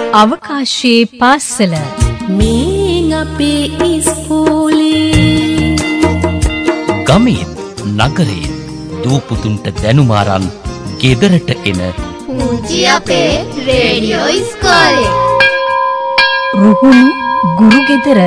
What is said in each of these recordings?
අවකාශයේ පාසල මේ අපේ ඉස්කෝලේ ගමේ නගරේ දූපුතුන්ට දැනුම අරන් ගෙදරට එන පුංචි අපේ රේඩියෝ ඉස්කෝලේ රුහුණු ගුරු ගෙදර.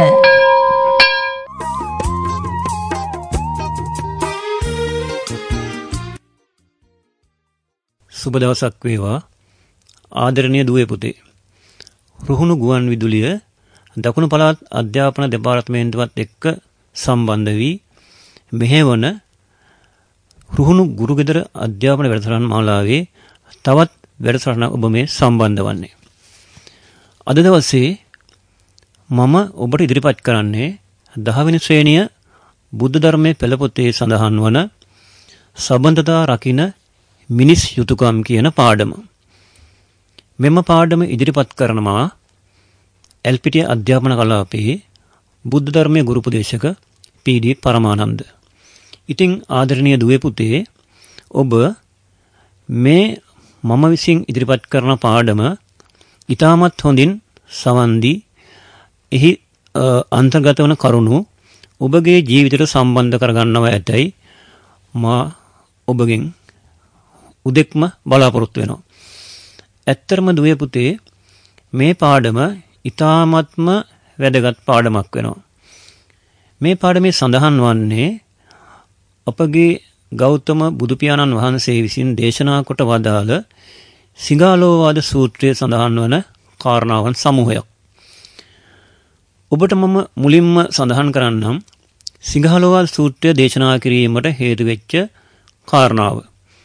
සුබ දවසක් වේවා ආදරණීය දුවේ පුතේ. රුහුණු ගුවන් විදුලිය දකුණු පළාත් අධ්‍යාපන දෙපාර්තමේන්තුවත් එක්ක සම්බන්ධ වී මෙහෙවන රුහුණු ගුරු ගෙදර අධ්‍යාපන වැඩසටහන් මාලාවේ තවත් වැඩසටහන ඔබ මේ සම්බන්ධ වන්නේ. අද දවසේ මම ඔබට ඉදිරිපත් කරන්නේ 10 වෙනි ශ්‍රේණිය බුද්ධ ධර්මයේ පෙළ පොතේ සඳහන් වන සම්බන්ධතා රකින්න මිනිස් යුතුයකම් කියන පාඩම. මෙම පාඩම ඉදිරිපත් කරනවා එල්පිටිය අධ්‍යාපන කලාපයේ බුද්ධ ධර්මයේ ගුරු උපදේශක පී.ඩී. පරමානන්ද. ඉතින් ආදරණීය දුවේ පුතේ ඔබ මේ මම විසින් ඉදිරිපත් කරන පාඩම ඉතාමත් හොඳින් සවන් දී එහි අන්තර්ගත වන කරුණු ඔබගේ ජීවිතයට සම්බන්ධ කරගන්නව ඇතයි මා ඔබගෙන් උදෙක්ම බලාපොරොත්තු වෙනවා. ඇත්තරම දුවේ පුතේ මේ පාඩම ඉතාමත්ම වැදගත් පාඩමක් වෙනවා. මේ පාඩමේ සඳහන් වන්නේ අපගේ ගෞතම බුදු පියාණන් වහන්සේ විසින් දේශනා කොට වදාළ සිඟාලෝවාද සූත්‍රයේ සඳහන් වන කාරණාවන් සමූහයක්. ඔබට මම මුලින්ම සඳහන් කරන්නම් සිඟාලෝවාද සූත්‍රය දේශනා කිරීමට හේතු වෙච්ච කාරණාව.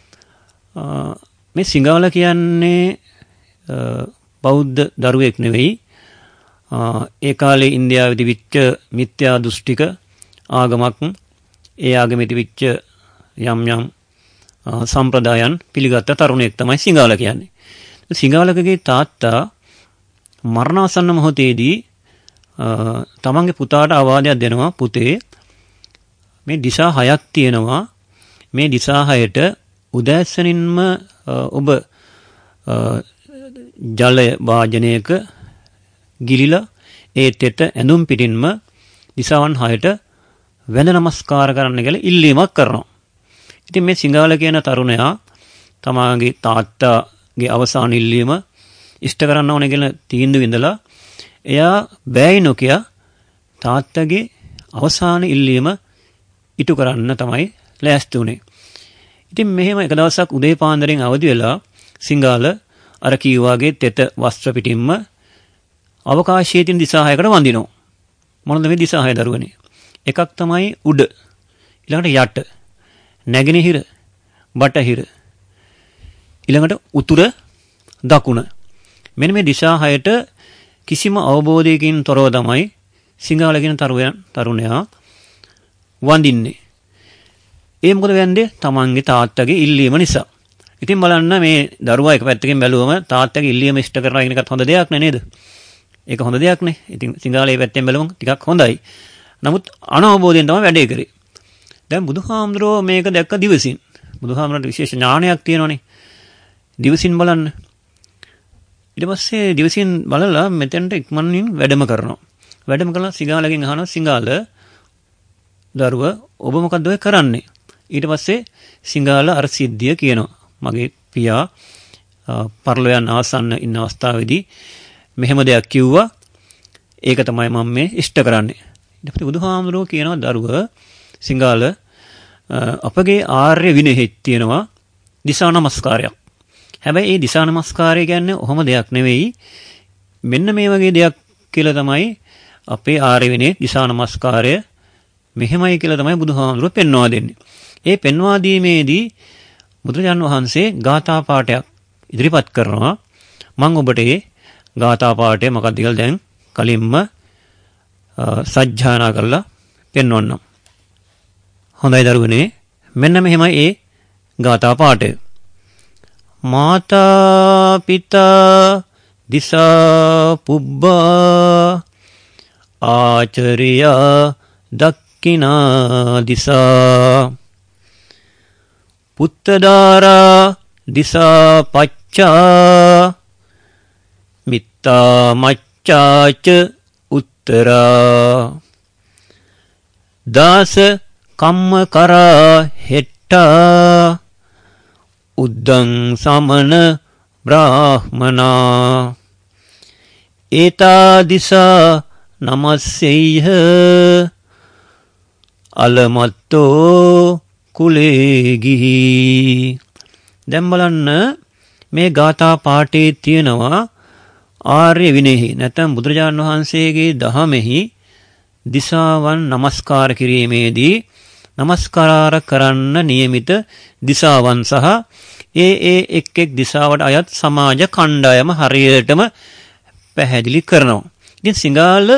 මේ සිඟාල කියන්නේ බෞද්ධ දරුවෙක් නෙවෙයි. ඒ කාලේ ඉන්දියාවේ තිබිච්ච මිත්‍යා දෘෂ්ටික ආගමක්, ඒ ආගමේ තිබිච්ච යම් යම් සම්ප්‍රදායන් පිළිගත්ත තරුණයෙක් තමයි සිඟාල කියන්නේ. සිඟාලකගේ තාත්තා මරණාසන්න මොහොතේදී තමන්ගේ පුතාට අවවාදයක් දෙනවා, පුතේ මේ දිශා 6ක් තියෙනවා. මේ දිශා 6ට උදෑසනින්ම ඔබ ජලය වාජනයක ගිලිලා ඒ තෙත ඇඳුම් පිටින්ම දිශාවන් 6ට වැඳ නමස්කාර කරන්න කියලා ඉල්ලීමක් කරනවා. ඉතින් මේ සිඟාල කියන තරුණයා තමාගේ තාත්තාගේ අවසාන ඉල්ලීම ඉෂ්ට කරන්න ඕනේ කියලා තීන්දුව ඉඳලා එයා බෑයි නොකිය තාත්තගේ අවසාන ඉල්ලීම ඉටු කරන්න තමයි ලෑස්ති වුනේ. ඉතින් මෙහෙම එක දවසක් උදේ පාන්දරෙන් අවදි වෙලා සිඟාල අර කීවාගේ තෙත වස්ත්‍ර පිටින්ම අවකාශයේ තියෙන දිශා 6කට වඳිනවා. මොනද මේ දිශා 6 දරුවනේ? එකක් තමයි උඩ, ඊළඟට යට, නැගෙනහිර, බටහිර, ඊළඟට උතුර, දකුණ. මෙන්න මේ දිශා 6ට කිසිම අවබෝධයකින් තොරව තමයි සිඟාල කියන තරුණයා වඳින්නේ. ඒ මොකද වෙන්නේ? තමන්ගේ තාත්තගේ ඉල්ලීම නිසා. ඉතින් බලන්න මේ දරුවා එක පැත්තකින් බැලුවම තාත්තගේ ඉල්ලීම ඉෂ්ට කරනවා කියන එකත් හොඳ දෙයක් නේද? ඒක හොඳ දෙයක් නේ. ඉතින් සිඟාලේ පැත්තෙන් බැලුවම ටිකක් හොඳයි. නමුත් අනවබෝධයෙන් තමයි වැඩේ කරේ. දැන් බුදුහාමුදුරුවෝ මේක දැක්ක දිවසින්. බුදුහාමුදුරුවන්ට විශේෂ ඥානයක් තියෙනවනේ. දිවසින් බලන්න. ඊට පස්සේ දිවසින් බලලා මෙතෙන්ට ඉක්මනින් වැඩම කරනවා. වැඩම කළා සිඟාලගෙන් අහනවා, සිඟාල දරුව ඔබ මොකද්ද ඔය කරන්නේ? ඊට පස්සේ සිඟාල අර සිද්ධිය කියනවා. මගේ පියා පරලෝයන් ආසන්න ඉන්න අවස්ථාවේදී මෙහෙම දෙයක් කිව්වා. ඒක තමයි මම මේ ඉෂ්ට කරන්නේ. ඊට පස්සේ බුදුහාමුදුරුවෝ කියනවා, දරුව සිඟාල අපගේ ආර්ය විනයෙහි තියෙනවා දිසා නමස්කාරයක්. හැබැයි මේ දිසා නමස්කාරය කියන්නේ ඔහොම දෙයක් නෙවෙයි. මෙන්න මේ වගේ දෙයක් කියලා තමයි අපේ ආර්ය විනයේ දිසා නමස්කාරය මෙහෙමයි කියලා තමයි බුදුහාමුදුරුවෝ පෙන්වා දෙන්නේ. ඒ පෙන්වා දීමේදී බුදුරජාණන් වහන්සේ ගාථා පාඨයක් ඉදිරිපත් කරනවා. මම ඔබට මේ ගාථා පාඨය මොකක්ද කියලා දැන් කලින්ම සජ්ජායනා කරලා පෙන්වන්නම්. හොඳයි දරුවනේ, මෙන්න මෙහෙමයි ඒ ගාථා පාඨය. මාතා පිතා දිසා පුබ්බා ආචරියා දක්ඛිනා දිසා පුත්තදාරා දිසා පච්චා මිත්ත මිත්තා මච්ඡාච උත්තරා දාස කම්ම කරා හෙට්ටා උද්දං සමන බ්‍රාහ්මනා ඒතා දිසා නමස්සෙය්හ අලමත්තෝ කුලේ ගිහි. දැන් බලන්න මේ ගාථා පාඨයේ තියෙනවා ආර්ය විනයෙහි නැත්නම් බුදුරජාණන් වහන්සේගේ දහමෙහි දිසාවන් නමස්කාර කිරීමේදී නමස්කාර කරන්න නියමිත දිසාවන් සහ ඒ එක් එක් දිසාවට අයත් සමාජ කණ්ඩායම හරියටම පැහැදිලි කරනවා. ඉතින් සිංහල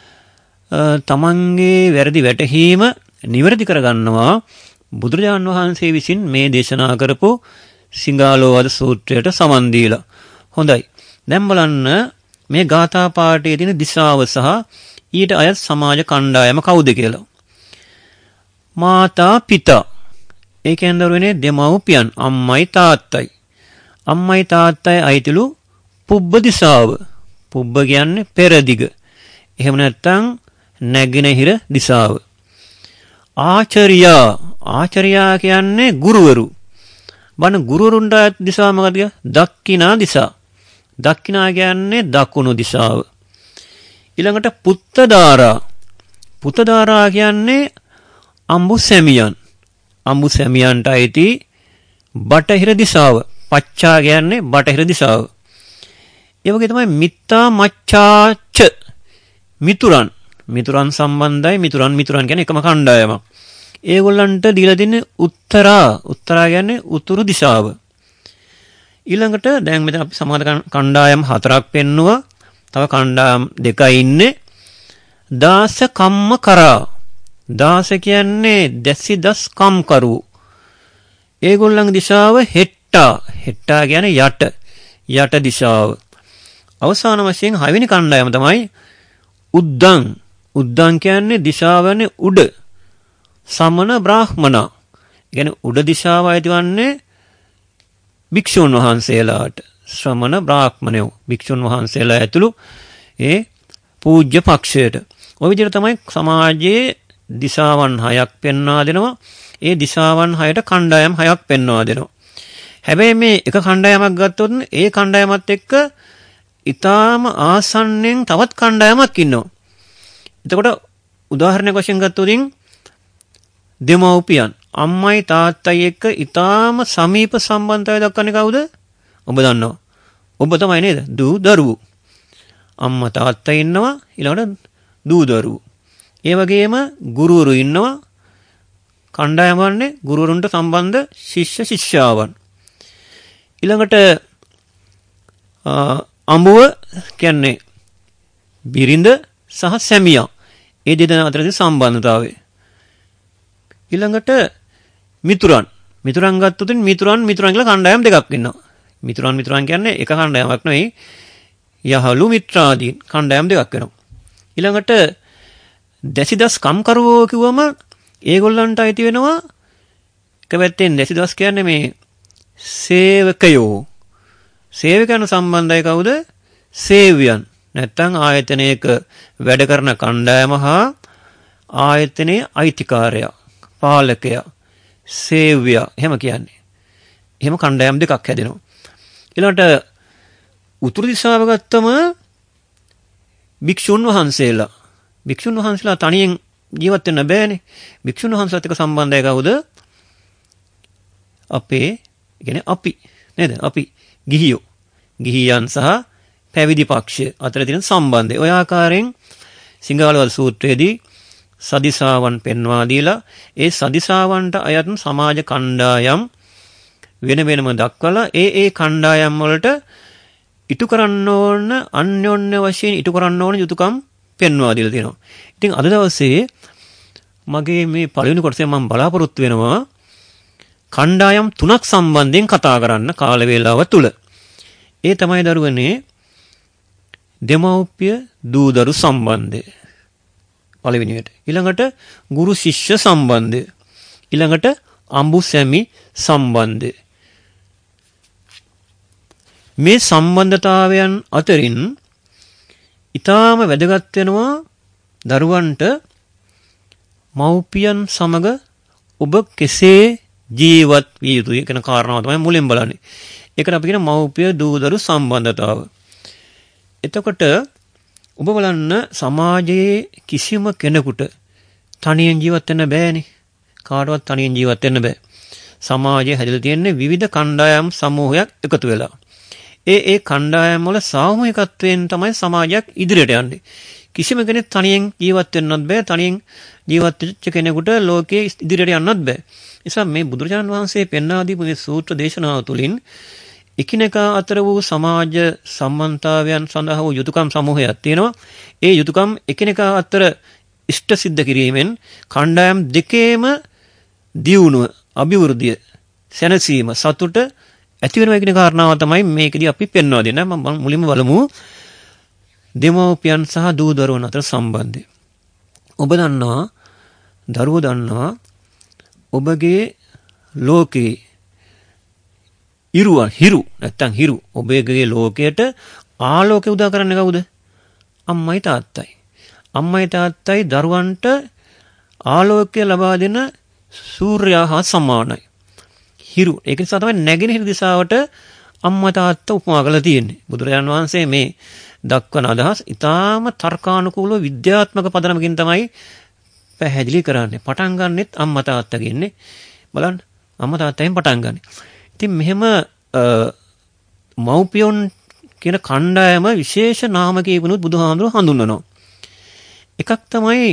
තමන්ගේ වැරදි වැටහීම නිවැරදි කරගන්නවා බුදුරජාණන් වහන්සේ විසින් මේ දේශනා කරපු සිංහලෝවාද සූත්‍රයට සමන් දීලා. හොඳයි. දැන් බලන්න මේ ගාථා පාඨයේ තියෙන දිශාව සහ ඊට අයත් සමාජ කණ්ඩායම කවුද කියලා. මාතා පිතා. ඒ කියන්නේ දරුවනේ දෙමව්පියන් අම්මයි තාත්තයි. අම්මයි තාත්තයි අයිතිලු පුබ්බ දිශාව. පුබ්බ කියන්නේ පෙරදිග. එහෙම නැත්නම් නැගෙනහිර දිශාව. ආචාර්යා. ආචාර්යා කියන්නේ ගුරුවරු. බණ ගුරුවරුන්ට අයත් දිශාව මොකද? දක්ඛිනා දිශා. දක්ඛිනා කියන්නේ දකුණු දිශාව. ඊළඟට පුත්තදාරා. පුත්තදාරා කියන්නේ අඹු සැමියන්. අඹු සැමියන්ට අයිති බටහිර දිශාව. පච්චා කියන්නේ බටහිර දිශාව. ඒ වගේ තමයි මිත්තා මච්ඡාච මිතුරන්. මිතුරන් සම්බන්ධයි. මිතුරන් කියන්නේ එකම කණ්ඩායමක්. ඒගොල්ලන්ට දීලා දෙන්නේ උත්තරා. උත්තරා කියන්නේ උතුරු දිශාව. ඊළඟට දැන් මෙතන අපි සමාන කණ්ඩායම් 4ක් පෙන්නුවා. තව කණ්ඩායම් 2යි ඉන්නේ. දාස කම්ම කරා. දාස කියන්නේ දැසිදස් කම්කරු. ඒගොල්ලන්ගේ දිශාව හෙට්ටා. හෙට්ටා කියන්නේ යට දිශාව. අවසාන වශයෙන් 6 වෙනි කණ්ඩායම තමයි උද්දං. උද්දං කියන්නේ දිශාවනේ උඩ. සමන බ්‍රාහ්මනා. කියන්නේ උඩ දිශාව අයිතිවන්නේ භික්ෂුන් වහන්සේලාට. ශ්‍රමණ බ්‍රාහ්මණයෝ භික්ෂුන් වහන්සේලා ඇතුළු ඒ පූජ්‍ය පක්ෂයට. ඔය විදිහට තමයි සමාජයේ දිශාවන් 6ක් පෙන්වා දෙනවා. ඒ දිශාවන් 6ට කණ්ඩායම් 6ක් පෙන්වා දෙනවා. හැබැයි මේ එක කණ්ඩායමක් ගත්තොත් ඒ කණ්ඩායමත් එක්ක ඊටාම ආසන්නෙන් තවත් කණ්ඩායමක් ඉන්නවා. එතකොට උදාහරණයක් වශයෙන් ගත්තොත් දෙමව්පියන් අම්මයි තාත්තයි එක්ක ඊටාම සමීප සම්බන්ධතාවය දක්වන්නේ කවුද? ඔබ දන්නවා. ඔබ තමයි නේද? දූ දරුවෝ. අම්මා තාත්තා ඉන්නවා ඊළඟට දූ දරුවෝ. ඒ වගේම ගුරුවරු ඉන්නවා. කණ්ඩායම වන්නේ ගුරුවරුන්ට සම්බන්ධ ශිෂ්‍ය ශිෂ්‍යාවන්. ඊළඟට අඹුව කියන්නේ බිරිඳ සහ සැමියා. ඒ දෙදෙනා අතරේ සම්බන්ධතාවය. ඊළඟට මිතුරන්. මිතුරන් ගත්තොත් මිතුරන් කියලා කණ්ඩායම් දෙකක් ඉන්නවා. මිතුරන් කියන්නේ එක කණ්ඩායමක් නෙවෙයි. යහළු මිත්‍රාදීන් කණ්ඩායම් දෙකක් වෙනවා. ඊළඟට දැසිදස් කම්කරුවෝ කිව්වම ඒගොල්ලන්ට අයිති වෙනවා එක පැත්තෙන් දැසිදස් කියන්නේ මේ සේවකයෝ. සේවකයන් සම්බන්ධයි කවුද? සේව්‍යයන්. නැත්තම් ආයතනයක වැඩ කරන කණ්ඩායම හා ආයතනයේ අයිතිකාරයා, පාලකයා, සේව්‍යයා එහෙම කියන්නේ. එහෙම කණ්ඩායම් දෙකක් හැදෙනවා. ඊළඟට උතුරු දිශාව ගත්තම භික්ෂුන් වහන්සේලා. භික්ෂුන් වහන්සේලා තනියෙන් ජීවත් වෙන්න බෑනේ. භික්ෂුන් වහන්සේලාත් එක්ක සම්බන්ධය කවුද? අපි නේද? අපි ගිහියෝ. ගිහියන් සහ පැවිදි පක්ෂය අතර තියෙන සම්බන්ධය. ඔය ආකාරයෙන් සිංහලවල සූත්‍රයේදී සදිසාවන් පෙන්වා දීලා ඒ සදිසාවන්ට අයත් සමාජ කණ්ඩායම් වෙන වෙනම දක්වලා ඒ කණ්ඩායම් වලට ඉටු කරන්න ඕන අන්‍යෝන්‍ය වශයෙන් ඉටු කරන්න ඕන යුතුයකම් පෙන්වා දීලා තියෙනවා. ඉතින් අද දවසේ මගේ මේ පළවෙනි කොටසේ මම බලාපොරොත්තු වෙනවා කණ්ඩායම් 3ක් සම්බන්ධයෙන් කතා කරන්න කාල වේලාව තුල. ඒ තමයි දරුවනේ දෙමව්පිය දූ දරු සම්බන්ධය. පළවෙනියට. ඊළඟට ගුරු ශිෂ්‍ය සම්බන්ධය. ඊළඟට අඹු සැමි සම්බන්ධය. මේ සම්බන්ධතාවයන් අතරින් ඊටාම වැදගත් වෙනවා දරුවන්ට මව්පියන් සමග ඔබ කෙසේ ජීවත් විය යුතුයි කියන කාරණාව තමයි මුලින් බලන්නේ. ඒකට අපි කියන මව්පිය දූදරු සම්බන්ධතාව. එතකොට ඔබ බලන්න සමාජයේ කිසිම කෙනෙකුට තනියෙන් ජීවත් වෙන්න බෑනේ. කාටවත් තනියෙන් ජීවත් වෙන්න බෑ. සමාජය හැදලා තියෙන්නේ විවිධ කණ්ඩායම් සමූහයක් එකතු වෙලා. ඒ කණ්ඩායම් වල සාමූහිකත්වයෙන් තමයි සමාජයක් ඉදිරියට යන්නේ. කිසිම කෙනෙක් තනියෙන් ජීවත් වෙන්නත් බෑ. තනියෙන් ජීවත් වෙච්ච කෙනෙකුට ලෝකයේ ඉදිරියට යන්නත් බෑ. නිසා මේ බුදුරජාණන් වහන්සේ පෙන්වා දීපු මේ සූත්‍ර දේශනාව තුළින් එකිනෙකා අතර වූ සමාජ සම්බන්ධතාවයන් සඳහා වූ යුතුයකම් සමූහයක් තියෙනවා. ඒ යුතුයකම් එකිනෙකා අතර ඉෂ්ට සිද්ධ කිරීමෙන් කණ්ඩායම් දෙකේම දියුණුව, අභිවෘද්ධිය, සැනසීම, සතුට ඇති වෙනවා කියන කාරණාව තමයි මේකදී අපි පෙන්වා දෙන්නේ. මම මුලින්ම බලමු දෙමව්පියන් සහ දූ දරුවන් අතර සම්බන්ධය. ඔබ දන්නවා, දරුවෝ දන්නවා ඔබගේ ලෝකේ හිරු ඔබගේ ලෝකයට ආලෝකය උදා කරන්නේ කවුද? අම්මයි තාත්තයි. අම්මයි තාත්තයි දරුවන්ට ආලෝකය ලබා දෙන සූර්යයා හා සමානයි. හිරු. ඒක නිසා තමයි නැගෙනහිර දිශාවට අම්මා තාත්තා උපමා කරලා තියෙන්නේ. බුදුරජාණන් වහන්සේ මේ දක්වන අදහස් ඊටාම තර්කානුකූලව විද්‍යාත්මක පදනමකින් තමයි පැහැදිලි කරන්නේ. පටන් ගන්නෙත් අම්මා තාත්තගෙන්නේ. බලන්න අම්මා තාත්තෙන් පටන් ගන්න. ඉතින් මෙහෙම මව්පියොන් කියන කණ්ඩායම විශේෂ නාමකයකිනුත් බුදුහාමුදුරුවෝ හඳුන්වනවා. එකක් තමයි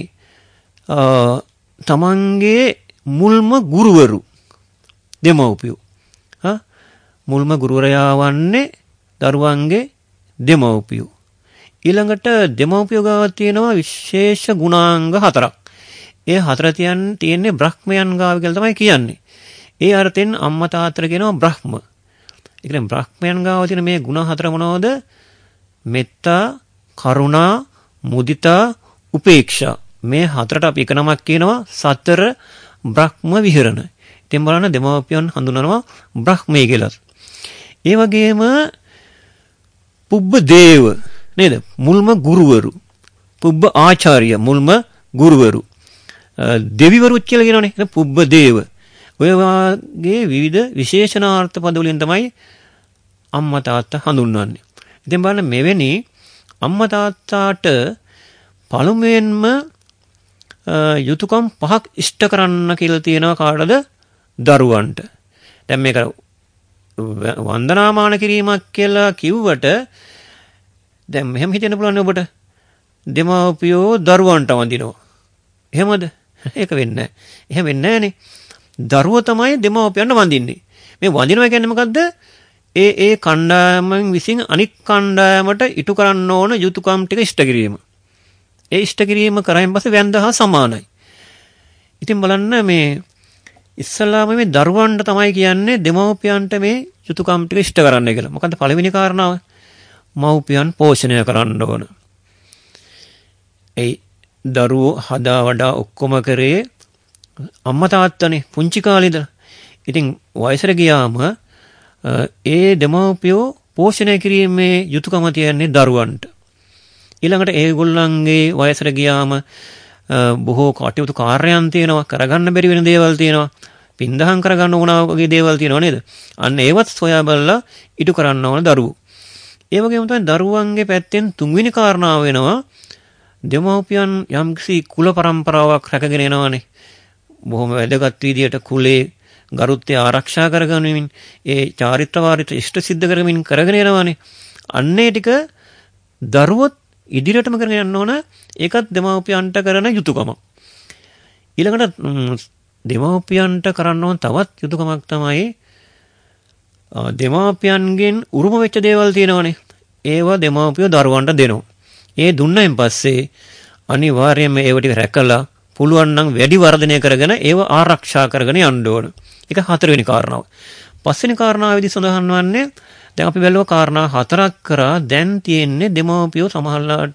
තමන්ගේ මුල්ම ගුරුවරු දෙමව්පියෝ. මුල්ම ගුරුවරයා වන්නේ දරුවන්ගේ දෙමව්පියෝ. ඊළඟට දෙමව්පියෝ ගාව තියෙනවා විශේෂ ගුණාංග 4ක්. ඒ 4 තියෙන්නේ බ්‍රහ්මයන් ගාව කියලා තමයි කියන්නේ. ඒ අර්ථයෙන් අම්මා තාත්තට කියනවා බ්‍රහ්ම. ඒ කියන්නේ බ්‍රහ්මයන් ගාව තියෙන මේ ගුණ 4 මොනවද? මෙත්තා, කරුණා, මුදිතා, උපේක්ෂා. මේ 4ට අපි එක නමක් කියනවා සතර බ්‍රහ්ම විහරණ. ඉතින් බලන්න දෙමව්පියන් හඳුනනවා බ්‍රහ්මයේ කියලා. ඒ වගේම පුබ්බ දේව නේද? මුල්ම ගුරුවරු. පුබ්බ ආචාර්ය මුල්ම ගුරුවරු. දෙවිවරු කියලා කියනවනේ. පුබ්බ දේව. ඔය වාගේ විවිධ විශේෂණාර්ථ පද වලින් තමයි අම්මා තාත්තා හඳුන්වන්නේ. ඉතින් බලන්න මෙවැනි අම්මා තාත්තාට පළමුවෙන්ම යුතුයකම් 5ක් ඉෂ්ට කරන්න කියලා තියෙනවා කාටද? දරුවන්ට. දැන් මේක වන්දනාමාන කිරීමක් කියලා කිව්වට දැන් මෙහෙම හිතෙන්න පුළුවන් ඔබට දෙමාපියෝ දරුවන්ට වඳිනවා. එහෙමද? ඒක වෙන්නේ නැහැ. එහෙම වෙන්නේ නැහනේ. දරුවෝ තමයි දෙමාපියන්ට වඳින්නේ. මේ වඳිනවා කියන්නේ මොකද්ද? ඒ කණ්ඩායමෙන් විසින් අනික් කණ්ඩායමට ඉටු කරන්න ඕන යුතුයකම් ටික ඉෂ්ට කිරීම. ඒ ඉෂ්ට කිරීම කරායින් පස්සේ වැන්ද හා සමානයි. ඉතින් බලන්න මේ ඉස්සල්ලාම මේ දරුවන්ට තමයි කියන්නේ දෙමව්පියන්ට මේ යුතුයකම් ටික ඉෂ්ට කරන්න කියලා. මොකද්ද පළවෙනි කාරණාව? මව්පියන් පෝෂණය කරන්න ඕන. ඒ දරුවෝ හදා වඩා ඔක්කොම කරේ අම්මා තාත්තනේ පුංචි කාලේ ඉඳලා. ඉතින් වයසට ගියාම ඒ දෙමව්පියෝ පෝෂණය කිරීමේ යුතුයකම තියන්නේ දරුවන්ට. ඊළඟට ඒගොල්ලන්ගේ වයසට ගියාම බොහෝ කටයුතු කාර්යයන් තියෙනවා, කරගන්න බැරි වෙන දේවල් තියෙනවා, පින්දහම් කරගන්න ඕන වගේ දේවල් තියෙනවා නේද? අන්න ඒවත් සොයා බලලා ඉටු කරන්න ඕන දරුවෝ. ඒ වගේම තමයි දරුවන්ගේ පැත්තෙන් තුන්වෙනි කාරණාව වෙනවා දෙමව්පියන් යම්කිසි කුල પરම්පරාවක් රැකගෙන එනවානේ. බොහොම වැදගත් විදියට කුලේ ගරුත්වය ආරක්ෂා කරගනිමින් ඒ චාරිත්‍ර වාරිත්‍ර ඉෂ්ට සිද්ධ කරමින් කරගෙන යනවානේ. අන්නේ ටික දරුවොත් ඉදිරියටම කරගෙන යන්න ඕන. ඒකත් දෙමව්පියන්ට කරන යුතුයකමක්. ඊළඟට දෙමව්පියන්ට කරන්න ඕන තවත් යුතුයකමක් තමයි දෙමව්පියන්ගෙන් උරුම වෙච්ච දේවල් තියෙනවානේ. ඒවා දෙමව්පියෝ දරුවන්ට දෙනවා. ඒ දුන්නයින් පස්සේ අනිවාර්යයෙන්ම ඒව ටික රැකලා පුළුවන් නම් වැඩි වර්ධනය කරගෙන ඒව ආරක්ෂා කරගෙන යන්න ඕන. ඒක හතරවෙනි කාරණාව. පස්වෙනි කාරණාවේදී සඳහන් වන්නේ දැන් අපි බැලුවා කාරණා 4ක් කරා දැන් තියෙන්නේ දෙමව්පියෝ සමහරලාට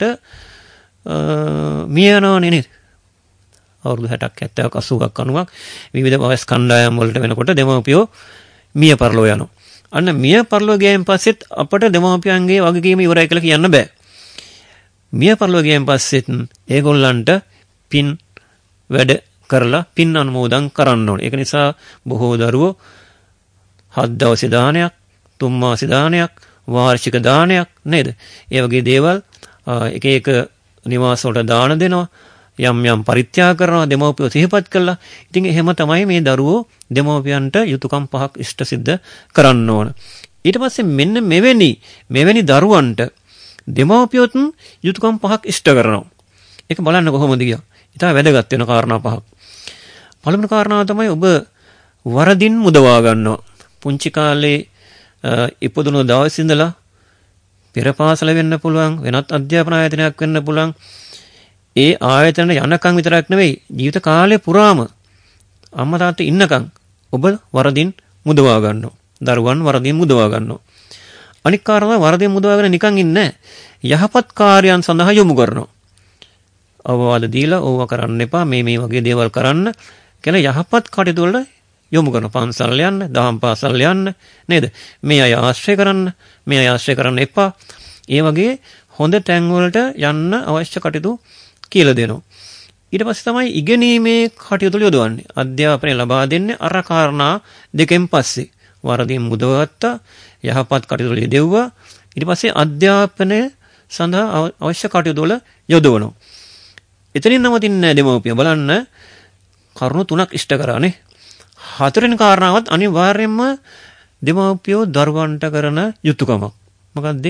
මිය යනවනේ නේද? අවුරුදු 60ක් 70ක් 80ක් 90ක් විවිධ වයස් කණ්ඩායම් වලට වෙනකොට දෙමව්පියෝ මිය පරලෝ යනවා. අන්න මිය පරලෝ ගියන් පස්සෙත් අපට දෙමව්පියන්ගේ වගකීම ඉවරයි කියලා කියන්න බෑ. මිය පරලොව ගියන් පස්සෙත් ඒගොල්ලන්ට පින් වැඩ කරලා පින් අනුමෝදන් කරන්න ඕනේ. ඒක නිසා බොහෝ දරුවෝ 7 දවසේ දානයක්, 3 මාසේ දානයක්, වාර්ෂික දානයක් නේද? ඒ වගේ දේවල් එක එක නිවාස වලට දාන දෙනවා. යම් පරිත්‍යාග කරනවා දෙමව්පියෝ සිහිපත් කළා. ඉතින් එහෙම තමයි මේ දරුවෝ දෙමව්පියන්ට යුතුයකම් 5ක් ඉෂ්ට සිද්ධ කරන්න ඕන. ඊට පස්සේ මෙන්න මෙවැනි දරුවන්ට දෙමව්පියොත් යුතුයකම් 5ක් ඉෂ්ට කරනවා. ඒක බලන්න කොහොමද කියලා. ඊට වැදගත් වෙන කාරණා 5ක්. පළවෙනි කාරණාව තමයි ඔබ වරදින් මුදවා ගන්නවා. පුංචි කාලේ ඉපදුණු දවස් ඉඳලා පෙර පාසල වෙන්න පුළුවන්, වෙනත් අධ්‍යාපන ආයතනයක් වෙන්න පුළුවන්. ඒ ආයතන යනකම් විතරක් නෙවෙයි ජීවිත කාලය පුරාම අම්මා තාත්තා ඉන්නකම් ඔබ වරදින් මුදවා ගන්නවා. දරුවන් වරදින් මුදවා ගන්නවා. අනික් කාරණා වරදින් මුදවාගෙන නිකන් ඉන්නේ යහපත් කාර්යයන් සඳහා යොමු කරනවා. අවවාද දීලා ඕව කරන්න එපා මේ වගේ දේවල් කරන්න කියලා යහපත් කටයුතු වල යොමු කරන පන්සල් යන්න, දහම් පාසල් යන්න නේද? මේ අය ආශ්‍රය කරන්න, මේ අය ආශ්‍රය කරන්න එපා. ඒ වගේ හොඳ තැන් වලට යන්න අවශ්‍ය කටයුතු කියලා දෙනවා. ඊට පස්සේ තමයි ඉගෙනීමේ කටයුතු යොදවන්නේ. අධ්‍යාපනය ලබා දෙන්නේ අර කාරණා දෙකෙන් පස්සේ. වරදින් මුදවත්තා, යහපත් කටයුතු යෙදුවා. ඊට පස්සේ අධ්‍යාපනය සඳහා අවශ්‍ය කටයුතු වල යොදවනවා. එතනින් නවතින්නේ දෙමව්පිය බලන්න කරුණු 3ක් ඉෂ්ට කරානේ. 4 වෙනි කාරණාවත් අනිවාර්යයෙන්ම දෙමව්පියෝ දරුවන්ට කරන යුතුයකමක්. මොකද්ද?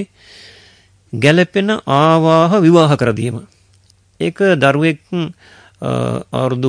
ගැළපෙන ආවාහ විවාහ කර දීම. ඒක දරුවෙක් අවුරුදු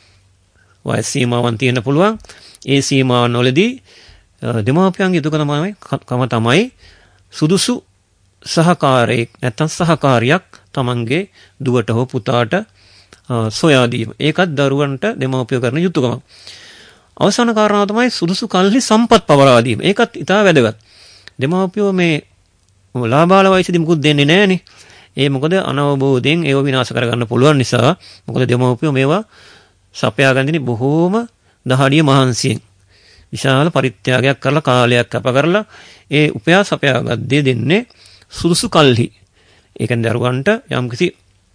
වයස් සීමාවන් තියෙන්න පුළුවන්. ඒ සීමාවන් වලදී දෙමව්පියන්ගේ යුතුයකම තමයි සුදුසු සහකාරයෙක් නැත්නම් සහකාරියක් තමන්ගේ දුවට හෝ පුතාට සොයා දීම. ඒකත් දරුවන්ට දෙමව්පියෝ කරන යුතුයකමක්. අවසාන කාරණාව තමයි සුදුසු කල්හි සම්පත් පවරා දීම. ඒකත් ඉතා වැදගත්. දෙමව්පියෝ මේ ලාබාල වයසේදී මුකුත් දෙන්නේ නැහනේ. ඒ මොකද අනවබෝධයෙන් ඒව විනාශ කරගන්න පුළුවන් නිසා. මොකද දෙමව්පියෝ මේවා සපයා ගන්නේ බොහෝම දහඩිය මහන්සියෙන්. විශාල පරිත්‍යාගයක් කරලා කාලයක් කැප කරලා ඒ උපයා සපයාගත් දේ දෙන්නේ සුදුසු කල්හි. ඒ කියන්නේ දරුවන්ට යම්කිසි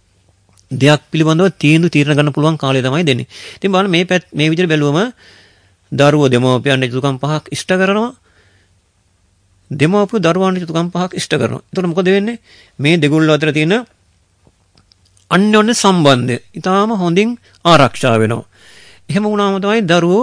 දෙයක් පිළිබඳව තීරණ ගන්න පුළුවන් කාලය තමයි දෙන්නේ. ඉතින් බලන්න මේ විදිහට බැලුවම දරුවෝ දෙමව්පියන්ට යුතුයකම් 5ක් ඉෂ්ට කරනවා. දෙමව්පියෝ දරුවන්ට යුතුයකම් 5ක් ඉෂ්ට කරනවා. එතකොට මොකද වෙන්නේ? මේ දෙගොල්ලෝ අතර තියෙන අන්‍යෝන්‍ය සම්බන්ධය ඊටාම හොඳින් ආරක්ෂා වෙනවා. එහෙම වුණාම තමයි දරුවෝ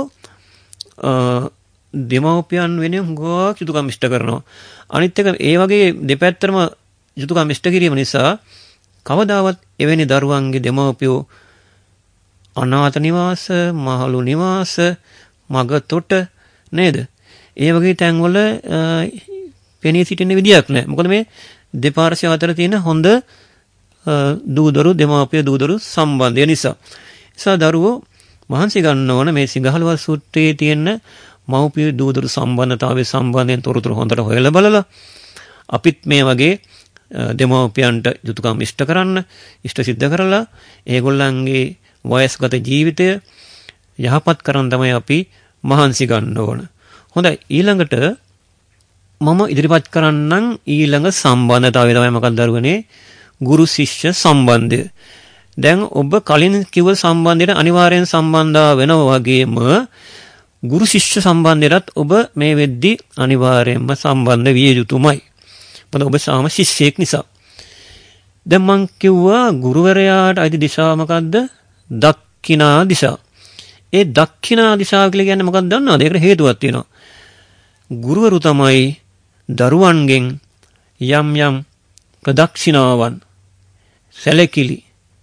දෙමව්පියන් වෙනුවෙන් හුඟක් යුතුයකම් ඉෂ්ට කරනවා. අනිත් එක ඒ වගේ දෙපැත්තටම යුතුයකම් ඉෂ්ට කිරීම නිසා කවදාවත් එවැනි දරුවන්ගේ දෙමව්පියෝ අනාථ නිවාස, මහලු නිවාස, මගතොට නේද? ඒ වගේ තැන්වල පෙනී සිටින විදියක් නැහැ. මොකද මේ දෙපාර්ශ්ව අතර තියෙන හොඳ දූදරු දෙමාපිය දූදරු සම්බන්ධය නිසා. නිසා දරුවෝ මහන්සි ගන්න ඕන මේ සිංහලවල් සූත්‍රයේ තියෙන මව්පිය දූදරු සම්බන්ධතාවයේ සම්බන්ධයෙන් තොරතුරු හොඳට හොයලා බලලා අපිත් මේ වගේ දෙමව්පියන්ට යුතුයකම් ඉෂ්ට කරන්න, ඉෂ්ට සිද්ධ කරලා ඒගොල්ලන්ගේ වයස්ගත ජීවිතය යහපත් කරන් තමයි අපි මහන්සි ගන්න ඕන. හොඳයි ඊළඟට මම ඉදිරිපත් කරන්නම් ඊළඟ සම්බන්ධතාවය තමයි මොකක්ද දරුවනේ? ගුරු ශිෂ්‍ය සම්බන්ධය. දැන් ඔබ කලින් කිව්ව සම්බන්ධයට අනිවාර්යෙන් සම්බන්ධා වෙනවා වගේම ගුරු ශිෂ්‍ය සම්බන්ධයටත් ඔබ මේ වෙද්දී අනිවාර්යෙන්ම සම්බන්ධ විය යුතුමයි. මොකද ඔබ සාම ශිෂ්‍යයෙක් නිසා. දැන් මං කිව්වා ගුරුවරයාට අයිති දිශාව මොකද්ද? දක්ඛිනා දිශා. ඒ දක්ඛිනා දිශාව කියලා කියන්නේ මොකක්ද දන්නවද? ඒකට හේතුවක් තියෙනවා. ගුරුවරු තමයි දරුවන්ගෙන් යම් ප්‍රදක්ෂිනාවන් සැලකිලි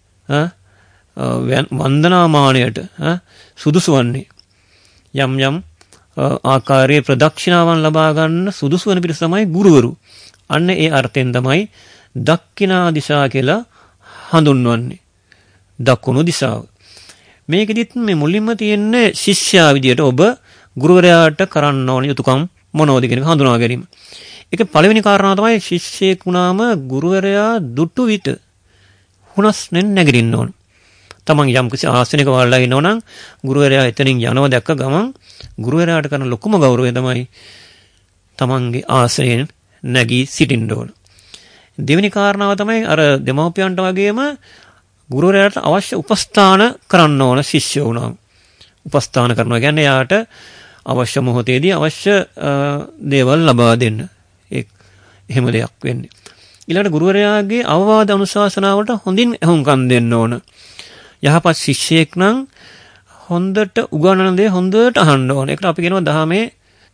වන්දනාමානයට සුදුසු වන්නේ. යම් ආකාරයේ ප්‍රදක්ෂිනාවන් ලබා ගන්න සුදුසු වෙන පිරිස තමයි ගුරුවරු. අන්න ඒ අර්ථයෙන් තමයි දක්ඛිනා දිශා කියලා හඳුන්වන්නේ. දකුණු දිශාව. මේකෙදිත් මේ මුලින්ම තියෙන්නේ ශිෂ්‍යයා විදියට ඔබ ගුරුවරයාට කරන්න ඕන යුතුයකම් මොනවද කියන එක හඳුනා ගැනීම. ඒක පළවෙනි කාරණාව තමයි ශිෂ්‍යයෙක් වුණාම ගුරුවරයා දුටු විට හුනස්නෙන් නැගිටින්න ඕන. තමන් යම් කිසි ආසනයක වාඩිලා ඉන්නවා නම් ගුරුවරයා එතනින් යනවා දැක්ක ගමන් ගුරුවරයාට කරන ලොකුම ගෞරවය තමයි තමන්ගේ ආසනයෙන් නැගී සිටින්න ඕන. දෙවෙනි කාරණාව තමයි අර දෙමව්පියන්ට වගේම ගුරුවරයාට අවශ්‍ය උපස්ථාන කරන්න ඕන ශිෂ්‍යෝ වුණා. උපස්ථාන කරනවා කියන්නේ යාට අවශ්‍ය මොහොතේදී අවශ්‍ය දේවල් ලබා දෙන්න. එහෙම දෙයක් වෙන්නේ. ඊළඟට ගුරුවරයාගේ අවවාද අනුශාසනාවට හොඳින් එහුම්කන් දෙන්න ඕන. යහපත් ශිෂ්‍යයෙක් නම් හොඳට උගන්වන දේ හොඳට අහන්න ඕන. ඒකට අපි කියනවා දහමේ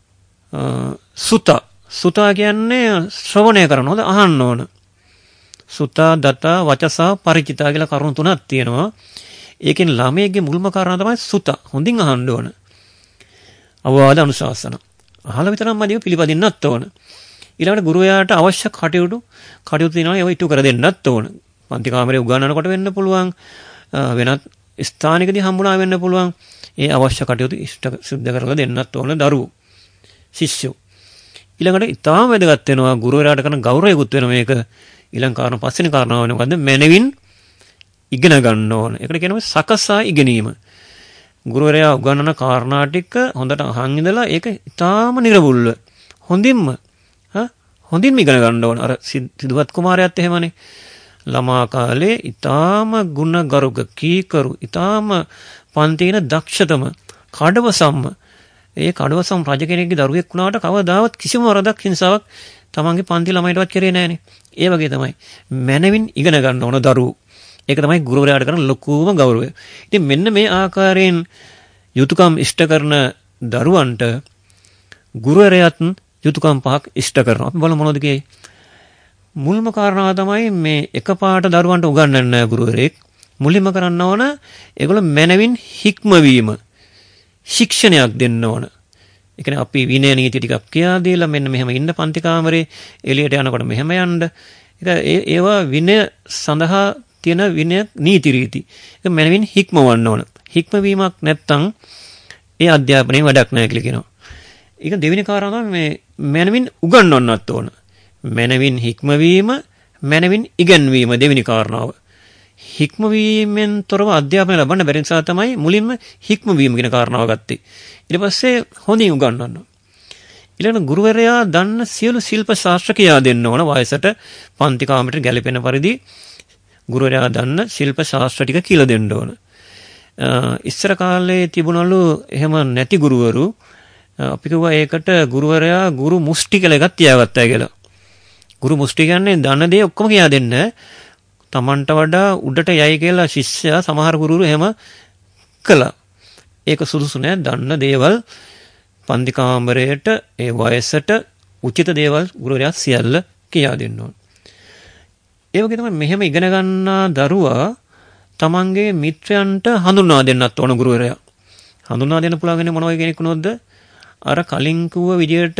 සුත. සුතා කියන්නේ ශ්‍රවණය කරන හොඳ අහන්න ඕන. සුතා, දතා, වචසා, පරිචිතා කියලා කරුණු තුනක් තියෙනවා. ඒකෙන් ළමයේගේ මුල්ම කාරණා තමයි සුතා. හොඳින් අහන්න ඕන. අවවාද අනුශාසන. අහලා විතරක් මදිව පිළිපදින්නත් ඕන. ඊළඟට ගුරුවරයාට අවශ්‍ය කටයුතු තියෙනවා ඒවා ඉටු කර දෙන්නත් ඕන. පන්ති කාමරේ උගන්වනකොට වෙන්න පුළුවන්. වෙනත් ස්ථානිකදී හම්බුණා වෙන්න පුළුවන්. ඒ අවශ්‍ය කටයුතු ඉෂ්ට සිද්ධ කරලා දෙන්නත් ඕන දරුවෝ. ශිෂ්‍යෝ. ඊළඟට ඊටාම වැදගත් වෙනවා ගුරුවරයාට කරන ගෞරවයකුත් වෙන මේක. ඊළඟ කාරණා පස්වෙනි කාරණාව වෙන මොකද්ද? මැනවින් ඉගෙන ගන්න ඕන. ඒකට කියනවා සකසා ඉගෙනීම. ගුරුවරයා උගන්වන කාරණා ටික හොඳට අහන් ඉඳලා ඒක ඊටාම නිර්වුල්ව හොඳින්ම ඉගෙන ගන්න ඕන. අර සිදුවත් කුමාරයාත් එහෙමනේ. ළමා කාලේ ඊටාම ගුණගරුක කීකරු ඊටාම පන්තියේ දක්ෂතම කඩවසම්ම ඒ කඩවසම් රජ කෙනෙක්ගේ දරුවෙක් වුණාට කවදාවත් කිසිම වරදක් හිංසාවක් තමන්ගේ පන්ති ළමයිටවත් කරේ නැහනේ. ඒ වගේ තමයි මැනවින් ඉගෙන ගන්න ඕන දරුවෝ. ඒක තමයි ගුරුවරයාට කරන ලොකුම ගෞරවය. ඉතින් මෙන්න මේ ආකාරයෙන් යුතුයකම් ඉෂ්ට කරන දරුවන්ට ගුරුවරයාත් යුතුයකම් පහක් ඉෂ්ට කරනවා. අපි බලමු මොනවද කියයි. මුල්ම කාරණාව තමයි මේ එකපාරට දරුවන්ට උගන්වන්න ගුරුවරයෙක් මුලින්ම කරන්න ඕන ඒගොල්ලෝ මැනවින් හික්මවීම ශික්ෂණයක් දෙන්න ඕන. ඒ කියන්නේ අපි විනය නීති ටිකක් කියා දීලා මෙන්න මෙහෙම ඉන්න පන්ති කාමරේ එළියට යනකොට මෙහෙම යන්න. ඒවා විනය සඳහා තියෙන විනය නීති රීති. ඒක මැනවින් හික්මවන්න ඕන. හික්මවීමක් නැත්තම් ඒ අධ්‍යාපනයේ වැඩක් නැහැ කියලා කියනවා. ඒක දෙවෙනි කාරණාව තමයි මේ මැනවින් උගන්වන්නත් ඕන. මැනවින් හික්මවීම, මැනවින් ඉගෙනවීම දෙවෙනි කාරණාව. හික්මවීමෙන් තොරව අධ්‍යාපනය ලබන්න බැරි නිසා තමයි මුලින්ම හික්මවීම කියන කාරණාව ගත්තේ. ඊට පස්සේ හොඳින් උගන්වනවා. ඊළඟ ගුරුවරයා දන්න සියලු ශිල්ප ශාස්ත්‍ර කියා දෙන්න ඕන වයසට පන්ති කාමරයට ගැලපෙන පරිදි ගුරුවරයා දන්න ශිල්ප ශාස්ත්‍ර ටික කියලා දෙන්න ඕන. ඉස්සර කාලේ තිබුණලු එහෙම නැති ගුරුවරු අපි කිව්වා ඒකට ගුරුවරයා ගුරු මුෂ්ටි කියලා එකක් තියාගත්තා කියලා. ගුරු මුෂ්ටි කියන්නේ දන්න දේ ඔක්කොම කියා දෙන්න. තමන්ට වඩා උඩට යයි කියලා ශිෂ්‍යයා සමහර ගුරුවරු එහෙම කළා. ඒක සුදුසු නෑ. දන්න දේවල් පන්ති කාමරයට ඒ වයසට උචිත දේවල් ගුරුවරයා සියල්ල කියා දෙන්න ඕන. ඒ වගේ තමයි මෙහෙම ඉගෙන ගන්නා දරුවා තමන්ගේ මිත්‍රයන්ට හඳුන්වා දෙන්නත් ඕන ගුරුවරයා. හඳුන්වා දෙන්න පුළුවන් වෙන්නේ මොන වගේ කෙනෙක් වුණොත්ද? අර කලින් කිව්ව විදිහට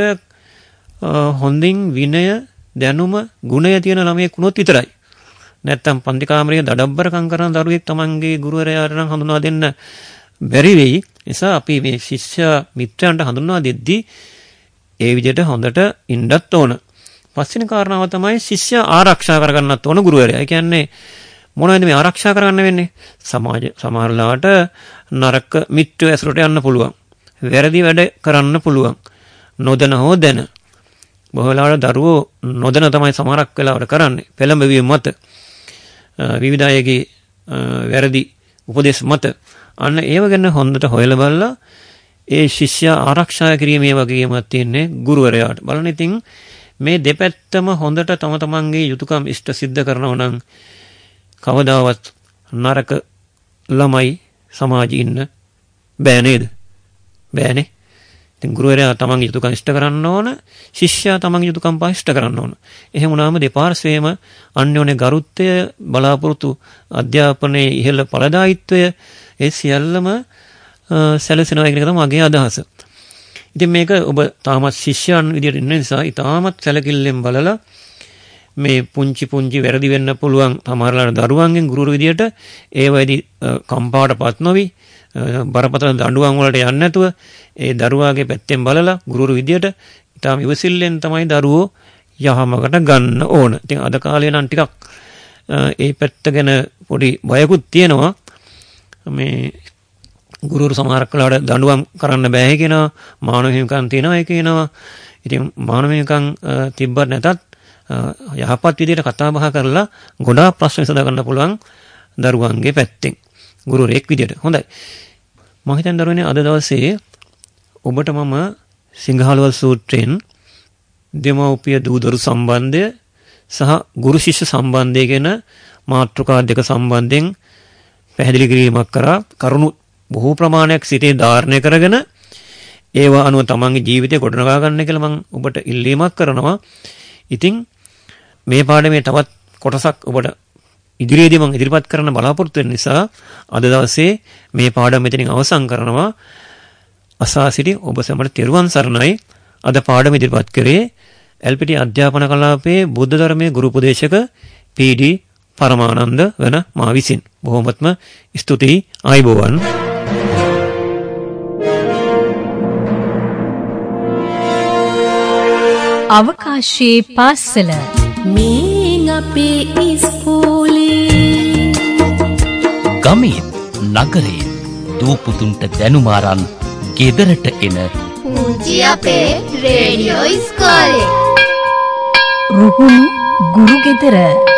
හොඳින් විනය දැනුම ගුණය තියෙන ළමයෙක් වුණොත් විතරයි. නැත්තම් පන්ති කාමරයේ දඩබ්බරකම් කරන දරුවෙක් තමන්ගේ ගුරුවරයාට නම් හඳුන්වා දෙන්න බැරි වෙයි. නිසා අපි මේ ශිෂ්‍ය මිත්‍රයන්ට හඳුන්වා දෙද්දී ඒ විදිහට හොඳට ඉන්නත් ඕන. පස්වෙනි කාරණාව තමයි ශිෂ්‍ය ආරක්ෂා කරගන්නත් ඕන ගුරුවරයා. ඒ කියන්නේ මොනවද මේ ආරක්ෂා කරගන්න වෙන්නේ? සමහරලාට නරක මිත්‍රයෝ ඇසුරට යන්න පුළුවන්. වැරදි වැඩ කරන්න පුළුවන්. නොදැන හෝ දැන. බොහෝ වෙලාවට දරුවෝ නොදැන තමයි සමහරක් වෙලාවට කරන්නේ. පෙළඹවීම මත විවිධ අයගේ වැරදි උපදේශ මත අන්න ඒව ගැන හොඳට හොයලා බලලා ඒ ශිෂ්‍යයා ආරක්ෂා කිරීමේ වගකීමක් තියෙන්නේ ගුරුවරයාට. බලන්න ඉතින් මේ දෙපැත්තම හොඳට තම තමන්ගේ යුතුයකම් ඉෂ්ට සිද්ධ කරනවා නම් කවදාවත් නරක ළමයි සමාජයේ ඉන්න බෑ නේද? බෑනේ. ඉතින් ගුරුවරයා තමන්ගේ යුතුයකම් ඉෂ්ට කරන්න ඕන, ශිෂ්‍යයා තමන්ගේ යුතුයකම් ඉෂ්ට කරන්න ඕන. එහෙම වුණාම දෙපාර්ශ්වයේම අන්‍යෝන්‍ය ගරුත්වය, බලාපොරොත්තු අධ්‍යාපනයේ ඉහළ ඵලදායීත්වය ඒ සියල්ලම සැලසෙනවා කියන එක තමයි මගේ අදහස. ඉතින් මේක ඔබ තාමත් ශිෂ්‍යයන් විදියට ඉන්න නිසා ඊටමත් සැලකිල්ලෙන් බලලා මේ පුංචි වැරදි වෙන්න පුළුවන් සමහරලාට දරුවන්ගෙන් ගුරුවරු විදියට ඒවැදී කම්පාවටපත් නොවි බරපතල දඬුවම් වලට යන්නේ නැතුව ඒ දරුවාගේ පැත්තෙන් බලලා ගුරුවරු විදියට ඊටම ඉවසිල්ලෙන් තමයි දරුවෝ යහමකට ගන්න ඕන. ඉතින් අද කාලේ නම් ටිකක් ඒ පැත්ත ගැන පොඩි බයකුත් තියෙනවා. මේ ගුරුවරු සමහරක් වෙලාවට දඬුවම් කරන්න බෑ කියනවා, මානව හිමිකම් තියෙනවා කියනවා. ඉතින් මානව හිමිකම් තිබ්බත් නැතත් යහපත් විදිහට කතා බහ කරලා ගොඩාක් ප්‍රශ්න විසඳ ගන්න පුළුවන් දරුවන්ගේ පැත්තෙන් ගුරුවරයෙක් විදිහට. හොඳයි. මම හිතන්නේ දරුවනේ අද දවසේ ඔබට මම සිංහලවල් සූත්‍රයෙන් දෙමව්පිය දූ දරු සම්බන්ධය සහ ගුරු ශිෂ්‍ය සම්බන්ධය ගැන මාතෘකා දෙක සම්බන්ධයෙන් පැහැදිලි කිරීමක් කරා. කරුණු බොහෝ ප්‍රමාණයක් සිතේ ධාරණය කරගෙන ඒවා අනුව තමන්ගේ ජීවිතය ගොඩනගා ගන්න කියලා මම ඔබට ඉල්ලීමක් කරනවා. ඉතින් මේ පාඩමේ තවත් කොටසක් ඔබට ඉදිරියේදී මම ඉදිරිපත් කරන්න බලාපොරොත්තු වෙන නිසා අද දවසේ මේ පාඩම මෙතනින් අවසන් කරනවා. අසා සිටි ඔබ සැමට තෙරුවන් සරණයි. අද පාඩම ඉදිරිපත් කරේ එල්පිටි අධ්‍යාපන කලාපයේ බුද්ධ ධර්මයේ ගුරු උපදේශක පී.ඩී. පරමානන්ද වෙන මා විසින්. බොහොමත්ම ස්තුතියි. ආයුබෝවන්. අවකාශයේ පාසල මේ අපේ ඉස්කෝලේ ගමේ නගරේ දූපුතුන්ට දැනුම අරන් ගෙදරට එන පුංචි අපේ රේඩියෝ ඉස්කෝලේ. රුහුණු ගුරු ගෙදර